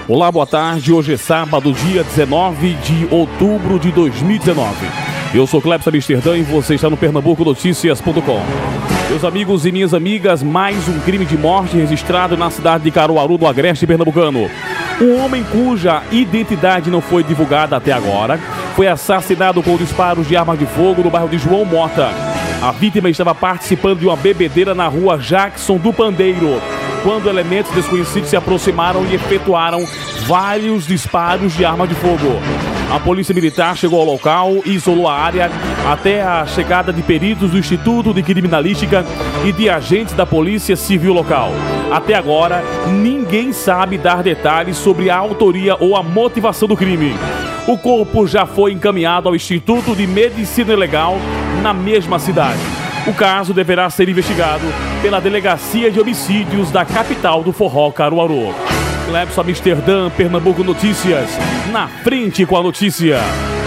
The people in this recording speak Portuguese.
Olá, boa tarde. Hoje é sábado, dia 19 de outubro de 2019. Eu sou Clebson Amsterdã e você está no pernambuconoticias.com. Meus amigos e minhas amigas, mais um crime de morte registrado na cidade de Caruaru, do Agreste Pernambucano. Um homem cuja identidade não foi divulgada até agora foi assassinado com disparos de arma de fogo no bairro de João Mota. A vítima estava participando de uma bebedeira na rua Jackson do Pandeiro, quando elementos desconhecidos se aproximaram e efetuaram vários disparos de arma de fogo. A polícia militar chegou ao local e isolou a área até a chegada de peritos do Instituto de Criminalística e de agentes da Polícia Civil local. Até agora, ninguém sabe dar detalhes sobre a autoria ou a motivação do crime. O corpo já foi encaminhado ao Instituto de Medicina Legal na mesma cidade. O caso deverá ser investigado pela Delegacia de Homicídios da capital do forró, Caruaru. Clebson Amsterdã, Pernambuco Notícias, na frente com a notícia.